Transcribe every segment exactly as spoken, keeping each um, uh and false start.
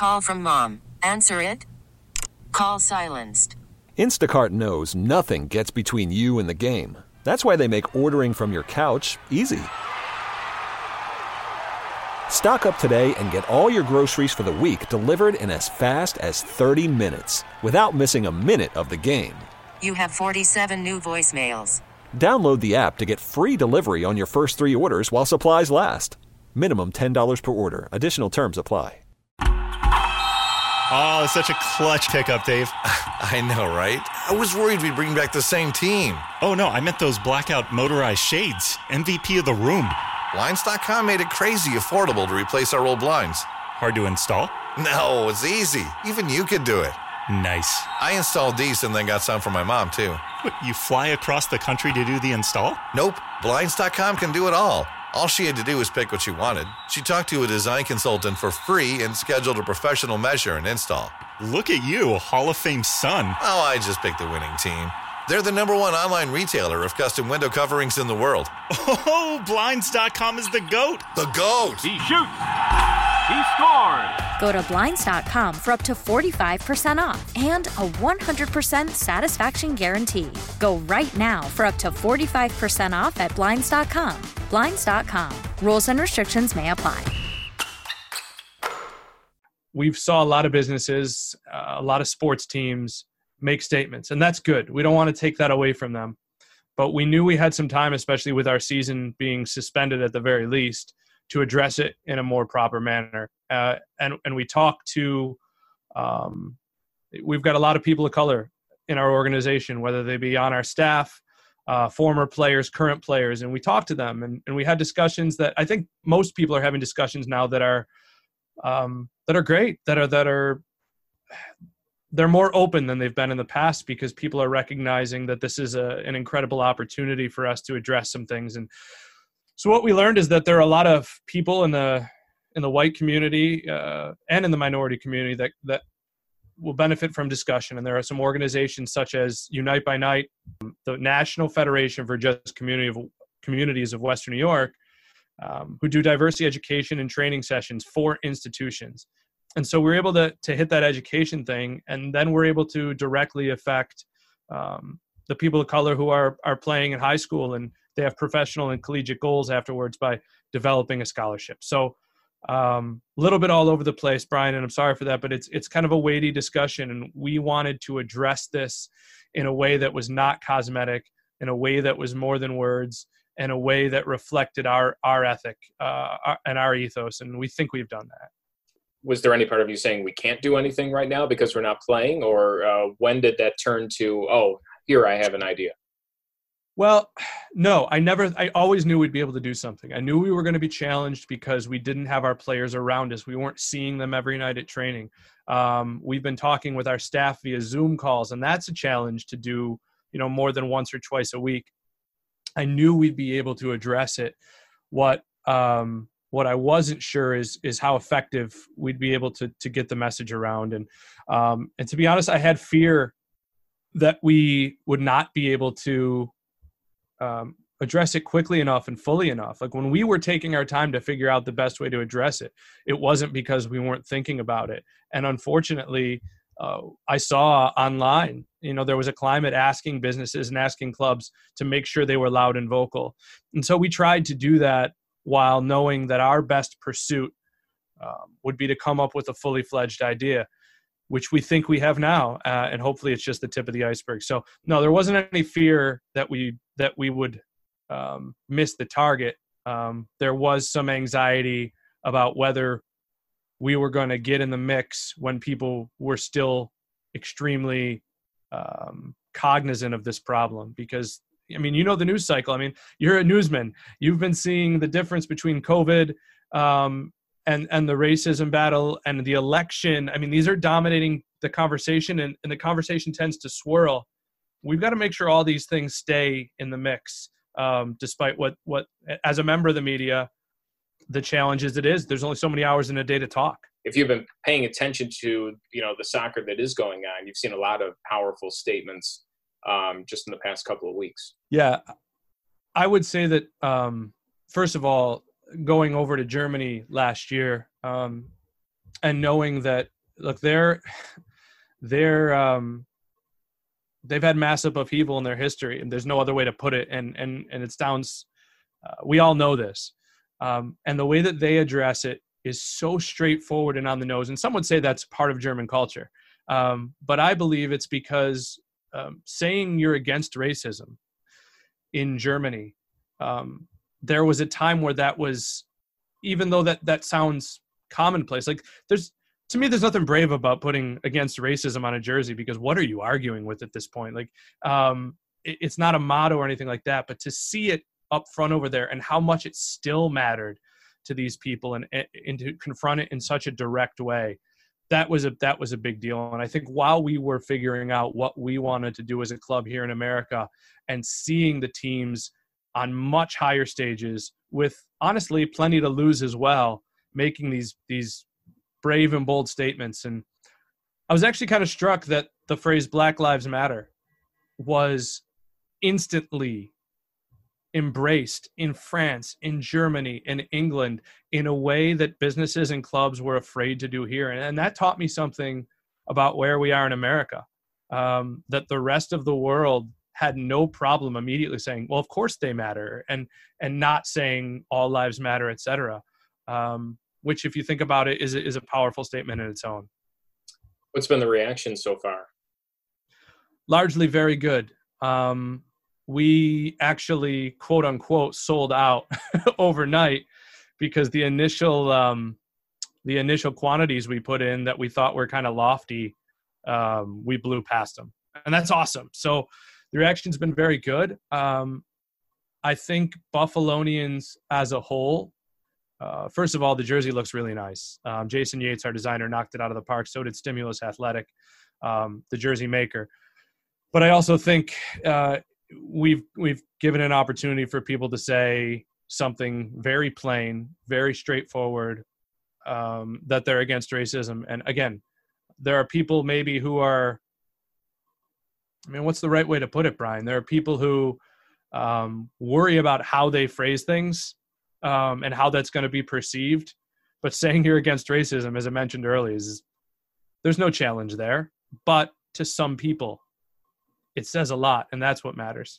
Call from mom. Answer it. Call silenced. Instacart knows nothing gets between you and the game. That's why they make ordering from your couch easy. Stock up today and get all your groceries for the week delivered in as fast as thirty minutes without missing a minute of the game. You have forty-seven new voicemails. Download the app to get free delivery on your first three orders while supplies last. Minimum ten dollars per order. Additional terms apply. Oh, such a clutch pickup, Dave. I know, right? I was worried we'd bring back the same team. Oh, no, I meant those blackout motorized shades. M V P of the room. Blinds dot com made it crazy affordable to replace our old blinds. Hard to install? No, it's easy. Even you could do it. Nice. I installed these and then got some for my mom, too. What, you fly across the country to do the install? Nope. Blinds dot com can do it all. All she had to do was pick what she wanted. She talked to a design consultant for free and scheduled a professional measure and install. Look at you, Hall of Fame son. Oh, I just picked the winning team. They're the number one online retailer of custom window coverings in the world. Oh, Blinds dot com is the GOAT. The GOAT. He shoots. He scores. Go to Blinds dot com for up to forty-five percent off and a one hundred percent satisfaction guarantee. Go right now for up to forty-five percent off at Blinds dot com. Blinds dot com. Rules and restrictions may apply. We've saw a lot of businesses, uh, a lot of sports teams make statements, and that's good. We don't want to take that away from them. But we knew we had some time, especially with our season being suspended at the very least, to address it in a more proper manner. Uh, and, and we talked to, um, we've got a lot of people of color in our organization, whether they be on our staff, uh, former players, current players, and we talked to them. And, and we had discussions that I think most people are having discussions now that are um, that are great, that are that are they're more open than they've been in the past, because people are recognizing that this is a, an incredible opportunity for us to address some things. And so what we learned is that there are a lot of people in the in the white community uh, and in the minority community that that will benefit from discussion. And there are some organizations such as Unite by Night, the National Federation for Just Community of, Communities of Western New York, um, who do diversity education and training sessions for institutions. And so we're able to to hit that education thing, and then we're able to directly affect um, the people of color who are are playing in high school, and they have professional and collegiate goals afterwards by developing a scholarship. So a um, little bit all over the place, Brian, and I'm sorry for that, but it's it's kind of a weighty discussion, and we wanted to address this in a way that was not cosmetic, in a way that was more than words, in a way that reflected our our ethic uh, our, and our ethos, and we think we've done that. Was there any part of you saying we can't do anything right now because we're not playing, or uh, when did that turn to, oh, here I have an idea? Well, no, I never, I always knew we'd be able to do something. I knew we were going to be challenged because we didn't have our players around us. We weren't seeing them every night at training. Um, we've been talking with our staff via Zoom calls, and that's a challenge to do, you know, more than once or twice a week. I knew we'd be able to address it. What, um, What I wasn't sure is is how effective we'd be able to to get the message around. And um, and to be honest, I had fear that we would not be able to um, address it quickly enough and fully enough. Like when we were taking our time to figure out the best way to address it, it wasn't because we weren't thinking about it. And unfortunately, uh, I saw online, you know, there was a climate asking businesses and asking clubs to make sure they were loud and vocal. And so we tried to do that, while knowing that our best pursuit um, would be to come up with a fully fledged idea, which we think we have now, uh, and hopefully it's just the tip of the iceberg. So no, there wasn't any fear that we that we would um, miss the target. Um, there was some anxiety about whether we were going to get in the mix when people were still extremely um, cognizant of this problem, because I mean, you know the news cycle. I mean, you're a newsman. You've been seeing the difference between COVID um, and and the racism battle and the election. I mean, these are dominating the conversation, and, and the conversation tends to swirl. We've got to make sure all these things stay in the mix, um, despite what what as a member of the media, the challenge is it is. There's only so many hours in a day to talk. If you've been paying attention to, you know, the soccer that is going on, you've seen a lot of powerful statements um, just in the past couple of weeks. Yeah, I would say that, um, first of all, going over to Germany last year, um, and knowing that, look, they're they're um, they've had massive upheaval in their history, and there's no other way to put it. And and and it sounds, uh, we all know this, um, and the way that they address it is so straightforward and on the nose. And some would say that's part of German culture, um, but I believe it's because um, saying you're against racism in Germany, um, there was a time where that was, even though that that sounds commonplace, like there's, to me, there's nothing brave about putting against racism on a jersey, because what are you arguing with at this point? Like, um, it, it's not a motto or anything like that, but to see it up front over there and how much it still mattered to these people, and, and to confront it in such a direct way, that was a, that was a big deal. And I think while we were figuring out what we wanted to do as a club here in America, and seeing the teams on much higher stages with honestly plenty to lose as well, making these, these brave and bold statements. And I was actually kind of struck that the phrase Black Lives Matter was instantly embraced in France, in Germany, in England, in a way that businesses and clubs were afraid to do here. And, and that taught me something about where we are in America, um, that the rest of the world had no problem immediately saying, well, of course they matter, and and not saying all lives matter, et cetera. Um, which, if you think about it, is, is a powerful statement in its own. What's been the reaction so far? Largely very good. Um, we actually, quote unquote, sold out overnight, because the initial um, the initial quantities we put in that we thought were kind of lofty, um, we blew past them. And that's awesome. So the reaction's been very good. Um, I think Buffalonians as a whole, uh, first of all, the jersey looks really nice. Um, Jason Yates, our designer, knocked it out of the park. So did Stimulus Athletic, um, the jersey maker. But I also think uh, we've we've given an opportunity for people to say something very plain, very straightforward, um, that they're against racism. And again, there are people maybe who are, I mean, what's the right way to put it, Brian? There are people who um, worry about how they phrase things um, and how that's going to be perceived. But saying you're against racism, as I mentioned earlier, is there's no challenge there. But to some people, it says a lot, and that's what matters.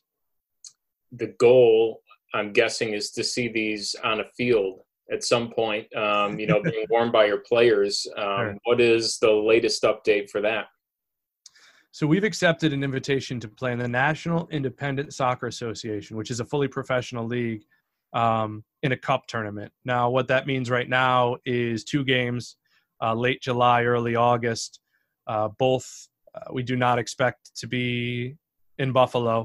The goal, I'm guessing, is to see these on a field at some point, um, you know, being worn by your players. Um, sure. What is the latest update for that? So we've accepted an invitation to play in the National Independent Soccer Association, which is a fully professional league, um, in a cup tournament. Now, what that means right now is two games, uh, late July, early August. Uh, both uh, we do not expect to be in Buffalo.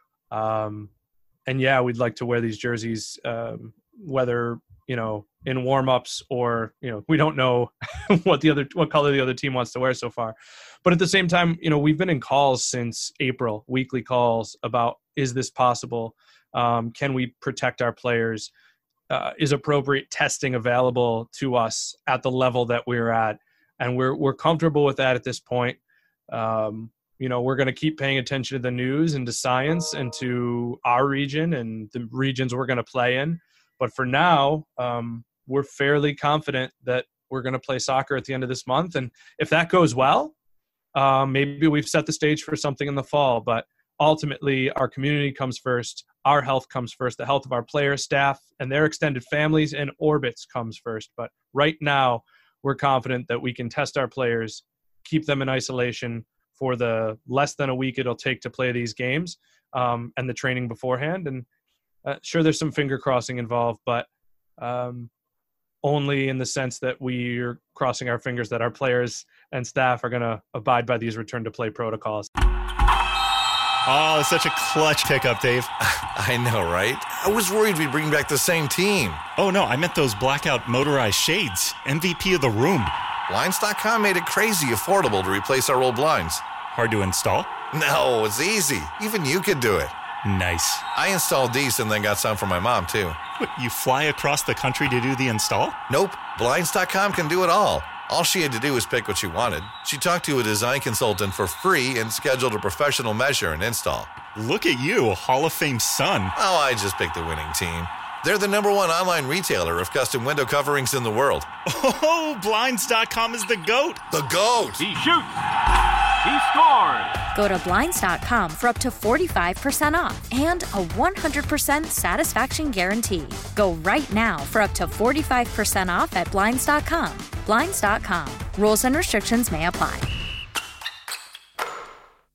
Um, and, yeah, we'd like to wear these jerseys, um, whether, you know, in warm-ups or, you know, we don't know what the other, what color the other team wants to wear so far. But at the same time, you know, we've been in calls since April, weekly calls about, is this possible? Um, can we protect our players? Uh, is appropriate testing available to us at the level that we're at? And we're, we're comfortable with that at this point. Um, you know, we're going to keep paying attention to the news and to science and to our region and the regions we're going to play in. But for now, um, we're fairly confident that we're going to play soccer at the end of this month. And if that goes well, um, maybe we've set the stage for something in the fall. But ultimately, our community comes first. Our health comes first. The health of our players, staff, and their extended families and orbits comes first. But right now, we're confident that we can test our players, keep them in isolation for the less than a week it'll take to play these games, um, and the training beforehand. And uh, sure, there's some finger crossing involved, but um, only in the sense that we're crossing our fingers that our players and staff are going to abide by these return to play protocols. Oh, it's such a clutch pickup, Dave. I know, right? I was worried we'd bring back the same team. Oh, no, I meant those blackout motorized shades. M V P of the room. Blinds dot com made it crazy affordable to replace our old blinds. Hard to install? No, it's easy. Even you could do it. Nice. I installed these and then got some for my mom, too. What, you fly across the country to do the install? Nope. Blinds dot com can do it all. All she had to do was pick what she wanted. She talked to a design consultant for free and scheduled a professional measure and install. Look at you, Hall of Fame son. Oh, I just picked the winning team. They're the number one online retailer of custom window coverings in the world. Oh, Blinds dot com is the GOAT. The GOAT! He shoots. He scores. Go to Blinds dot com for up to forty-five percent off and a one hundred percent satisfaction guarantee. Go right now for up to forty-five percent off at Blinds dot com. Blinds dot com. Rules and restrictions may apply.